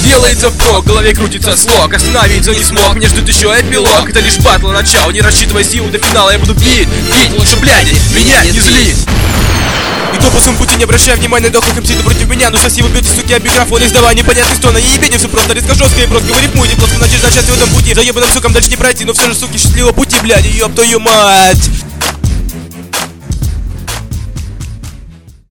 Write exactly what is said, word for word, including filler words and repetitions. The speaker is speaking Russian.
делается впрок, в голове крутится слог. Остановиться не смог, мне ждет еще эпилог. Это лишь батл начало, не рассчитывай силу до финала. Я буду бить, бить, лучше блядь, меня не зли. Иду по своему пути, не обращая внимания, дохлых МС против меня. Ну соси вы бьете, суки, об микрофон, издавая непонятный стон. Они не беден, все просто резко, жестко и просто. Вы рифмуете, просто начать начать в этом пути. Заебанным сукам дальше не пройти, но все же, суки, счастливого пути, блядь, ёб твою мать.